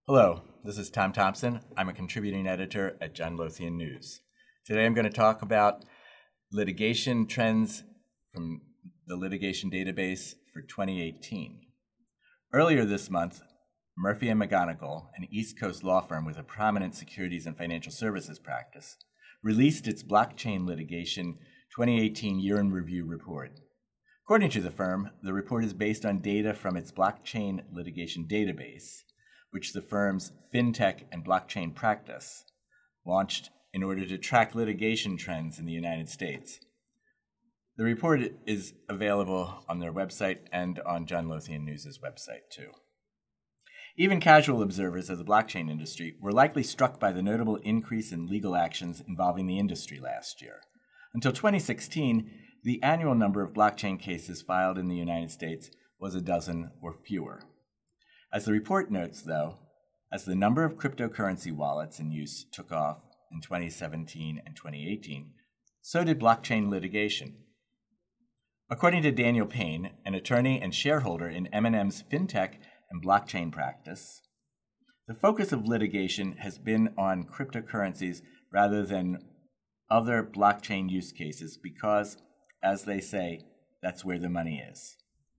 Hello, this is Tom Thompson. I'm a contributing editor at John Lothian News. Today I'm going to talk about litigation trends from the litigation database for 2018. Earlier this month, Murphy & McGonigal, an East Coast law firm with a prominent securities and financial services practice, released its blockchain litigation 2018 year in review report. According to the firm, the report is based on data from its blockchain litigation database, which the firm's fintech and blockchain practice launched in order to track litigation trends in the United States. The report is available on their website and on John Lothian News' website, too. Even casual observers of the blockchain industry were likely struck by the notable increase in legal actions involving the industry last year. Until 2016, the annual number of blockchain cases filed in the United States was a dozen or fewer. As the report notes, though, as the number of cryptocurrency wallets in use took off in 2017 and 2018, so did blockchain litigation. According to Daniel Payne, an attorney and shareholder in M&M's fintech and blockchain practice, the focus of litigation has been on cryptocurrencies rather than other blockchain use cases because, as they say, that's where the money is.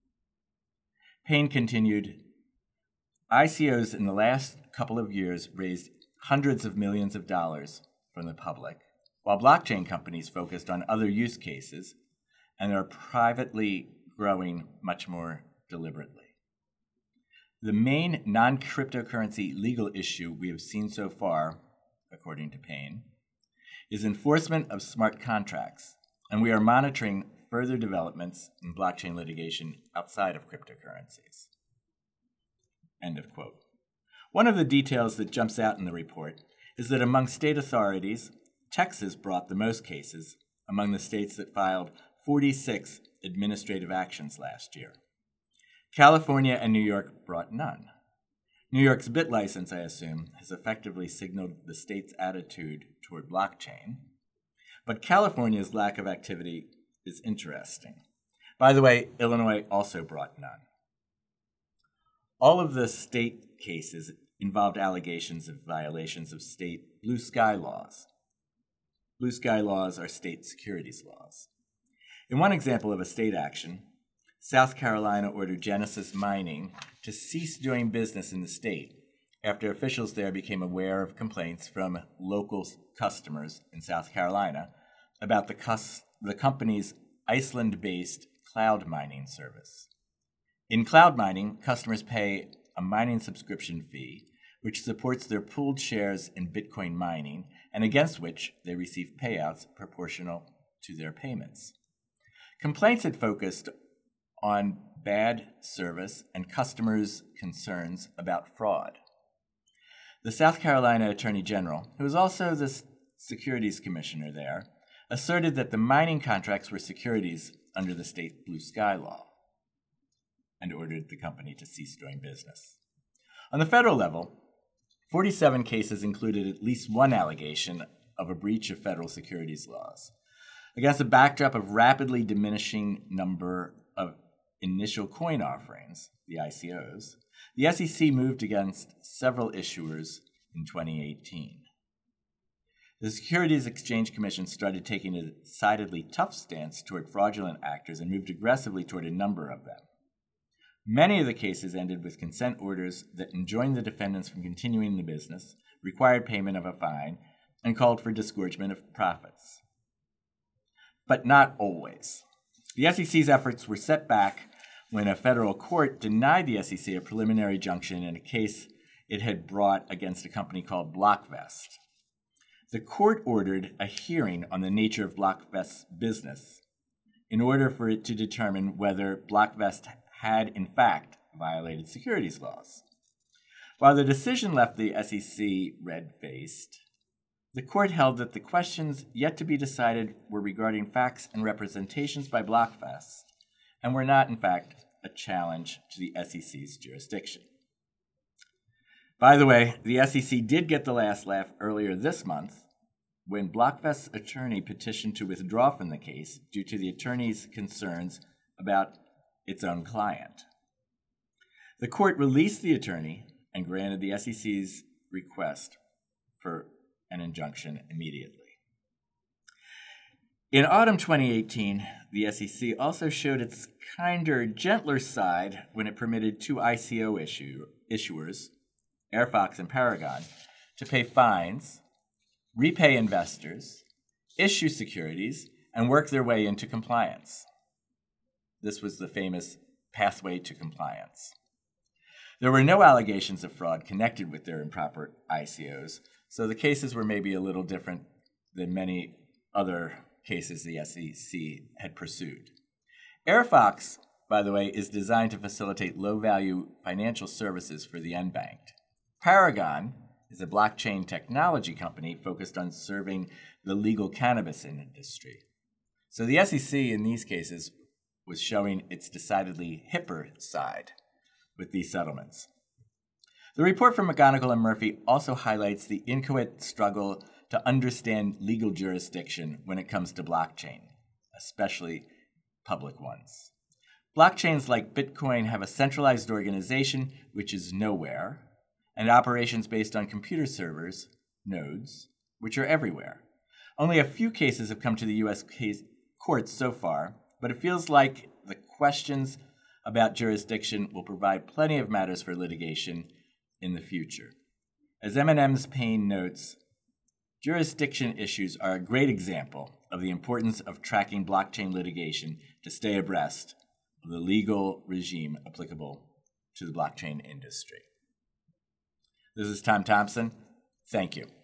Payne continued, ICOs in the last couple of years raised hundreds of millions of dollars from the public, while blockchain companies focused on other use cases and are privately growing much more deliberately. The main non-cryptocurrency legal issue we have seen so far, according to Payne, is enforcement of smart contracts, and we are monitoring further developments in blockchain litigation outside of cryptocurrencies. End of quote. One of the details that jumps out in the report is that among state authorities, Texas brought the most cases among the states that filed 46 administrative actions last year. California and New York brought none. New York's BitLicense, I assume, has effectively signaled the state's attitude toward blockchain, but California's lack of activity is interesting. By the way, Illinois also brought none. All of the state cases involved allegations of violations of state blue sky laws. Blue sky laws are state securities laws. In one example of a state action, South Carolina ordered Genesis Mining to cease doing business in the state after officials there became aware of complaints from local customers in South Carolina about the company's Iceland-based cloud mining service. In cloud mining, customers pay a mining subscription fee, which supports their pooled shares in Bitcoin mining, and against which they receive payouts proportional to their payments. Complaints had focused on bad service and customers' concerns about fraud. The South Carolina Attorney General, who is also the securities commissioner there, asserted that the mining contracts were securities under the state blue sky law, and ordered the company to cease doing business. On the federal level, 47 cases included at least one allegation of a breach of federal securities laws. Against a backdrop of rapidly diminishing number of initial coin offerings, the ICOs, the SEC moved against several issuers in 2018. The Securities Exchange Commission started taking a decidedly tough stance toward fraudulent actors and moved aggressively toward a number of them. Many of the cases ended with consent orders that enjoined the defendants from continuing the business, required payment of a fine, and called for disgorgement of profits. But not always. The SEC's efforts were set back when a federal court denied the SEC a preliminary injunction in a case it had brought against a company called Blockvest. The court ordered a hearing on the nature of Blockvest's business in order for it to determine whether Blockvest had, in fact, violated securities laws. While the decision left the SEC red-faced, the court held that the questions yet to be decided were regarding facts and representations by Blockvest and were not, in fact, a challenge to the SEC's jurisdiction. By the way, the SEC did get the last laugh earlier this month when Blockvest's attorney petitioned to withdraw from the case due to the attorney's concerns about its own client. The court released the attorney and granted the SEC's request for an injunction immediately. In autumn 2018, the SEC also showed its kinder, gentler side when it permitted two ICO issuers, Airfox and Paragon, to pay fines, repay investors, issue securities, and work their way into compliance. This was the famous pathway to compliance. There were no allegations of fraud connected with their improper ICOs, so the cases were maybe a little different than many other cases the SEC had pursued. Airfox, by the way, is designed to facilitate low-value financial services for the unbanked. Paragon is a blockchain technology company focused on serving the legal cannabis industry. So the SEC in these cases was showing its decidedly hipper side with these settlements. The report from McGonigal and Murphy also highlights the inchoate struggle to understand legal jurisdiction when it comes to blockchain, especially public ones. Blockchains like Bitcoin have a centralized organization, which is nowhere, and operations based on computer servers, nodes, which are everywhere. Only a few cases have come to the U.S. courts so far, but it feels like the questions about jurisdiction will provide plenty of matters for litigation in the future. As M&M's Payne notes, jurisdiction issues are a great example of the importance of tracking blockchain litigation to stay abreast of the legal regime applicable to the blockchain industry. This is Tom Thompson. Thank you.